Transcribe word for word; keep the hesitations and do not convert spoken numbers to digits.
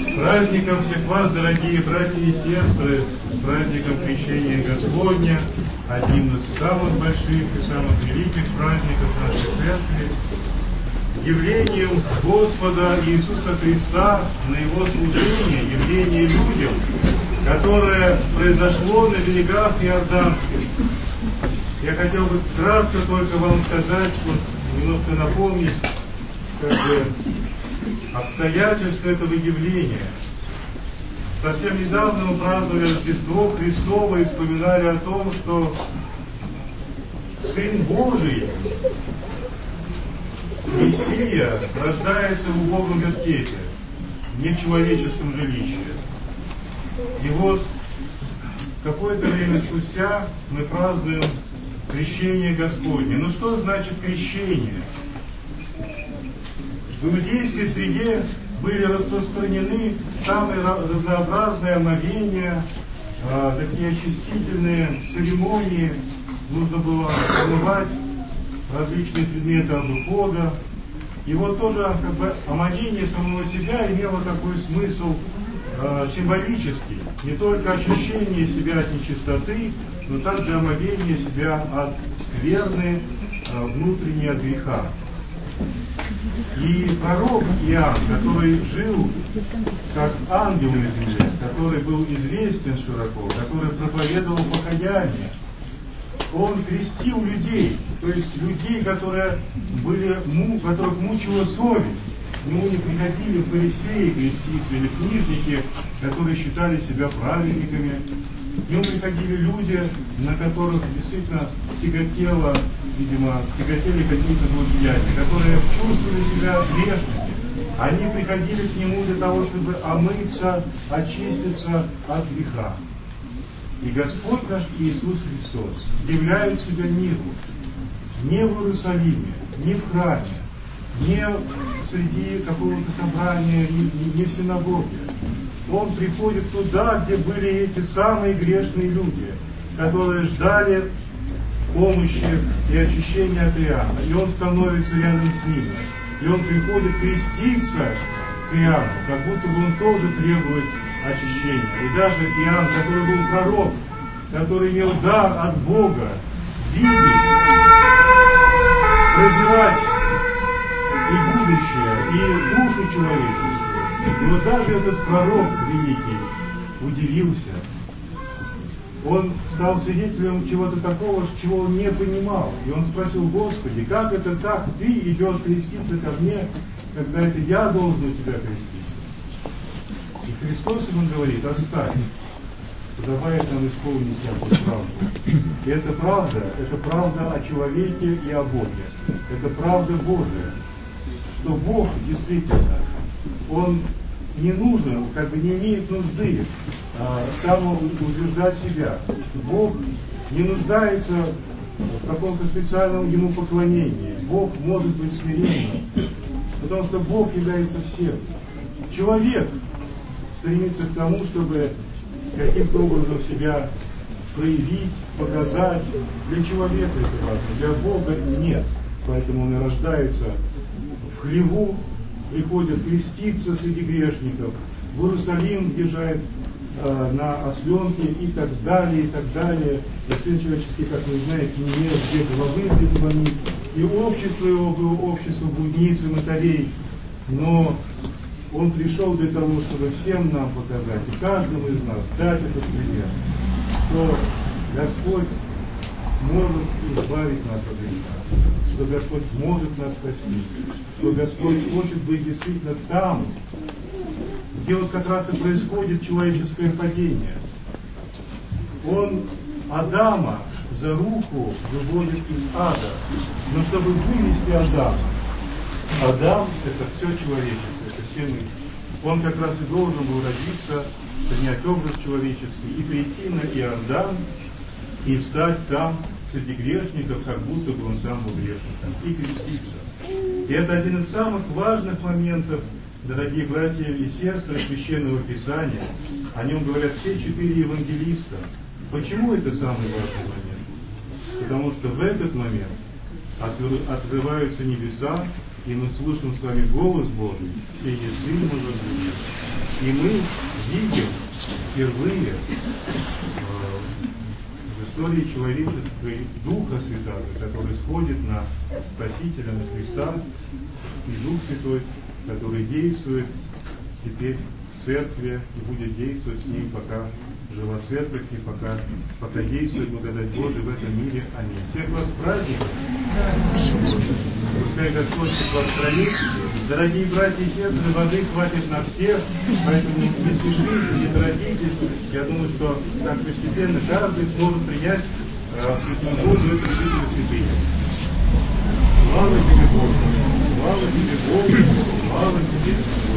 С праздником всех вас, дорогие братья и сестры, с праздником Крещения Господня, одним из самых больших и самых великих праздников нашей церкви, явлением Господа Иисуса Христа на Его служение, явление людям, которое произошло на берегах Иорданских. Я хотел бы кратко только вам сказать, вот, немножко напомнить, как бы, обстоятельства этого явления. Совсем недавно мы праздновали Рождество Христово и вспоминали о том, что Сын Божий, Мессия, рождается в убогом вертепе, не в человеческом жилище. И вот какое-то время спустя мы празднуем Крещение Господне. Ну что значит крещение? В иудейской среде были распространены самые разнообразные омовения, э, такие очистительные церемонии. Нужно было омывать различные предметы от ухода. И вот тоже как бы омовение самого себя имело такой смысл э, символический. Не только очищение себя от нечистоты, но также омовение себя от скверны, э, внутренней, от греха. И пророк Иоанн, который жил как ангел на земле, который был известен широко, который проповедовал покаяние, он крестил людей, то есть людей, которые были, которых мучила совесть. К нему не приходили фарисеи креститься или книжники, которые считали себя праведниками. К нему приходили люди, на которых действительно тяготело, видимо, тяготели какие-то злодеяния, которые чувствовали себя грешными. Они приходили к нему для того, чтобы омыться, очиститься от греха. И Господь наш Иисус Христос являет себя миру не в Иерусалиме, не в храме, не среди какого-то собрания, не, не в синагоге. Он приходит туда, где были эти самые грешные люди, которые ждали помощи и очищения от Иоанна. И он становится рядом с ними. И он приходит креститься к Иоанну, как будто бы он тоже требует очищения. И даже Иоанн, который был пророк, который имел дар от Бога видеть, прозирать и будущее, и душу человеческую. И вот даже этот пророк великий удивился. Он стал свидетелем чего-то такого, чего он не понимал. И он спросил: Господи, как это так? Ты идешь креститься ко мне, когда это я должен у тебя креститься? И Христос ему говорит: оставь. Подобает нам исполнить всякую правду. И это правда, это правда о человеке и о Боге. Это правда Божия. Что Бог действительно, Он не нужен, как бы не имеет нужды а, самоутверждать себя. Бог не нуждается в каком-то специальном Ему поклонении. Бог может быть смиренным, потому что Бог является всем. Человек стремится к тому, чтобы каким-то образом себя проявить, показать. Для человека это важно, для Бога нет. Поэтому он и рождается в хлеву, приходит креститься среди грешников, в Иерусалим въезжает э, на осленке и так далее, и так далее. И Сын Человеческий, как вы знаете, не имел где головы преклонить. И общество его было общество блудниц и мотарей. Но он пришел для того, чтобы всем нам показать, и каждому из нас дать этот пример, что Господь может избавить нас от греха, что Господь может нас спасти, что Господь хочет быть действительно там, где вот как раз и происходит человеческое падение. Он Адама за руку выводит из ада, но чтобы вывести Адама, Адам — это все человечество, это все мы. Он как раз и должен был родиться, принять образ человеческий и прийти на Иордан и стать там среди грешников, как будто бы он сам был грешником, и креститься. И это один из самых важных моментов, дорогие братья и сестры, Священного Писания. О нем говорят все четыре евангелиста. Почему это самый важный момент? Потому что в этот момент открываются небеса, и мы слышим с вами голос Божий: «Сей есть Сын мой возлюбленный, И мы видим впервые в истории человечества Духа Святого, который сходит на Спасителя, на Христа, и Дух Святой, который действует теперь в церкви и будет действовать с ним, пока жива церковь и пока, пока действует благодать Божия в этом мире. Аминь. Всех вас с праздником. Пускай Господь вас хранит. Дорогие братья и сестры, воды хватит на всех, поэтому не спешите, не торопитесь. Я думаю, что так постепенно каждый сможет принять Святую Воду, это решительно святыня. Слава тебе, Боже! Слава тебе, Боже! Слава тебе!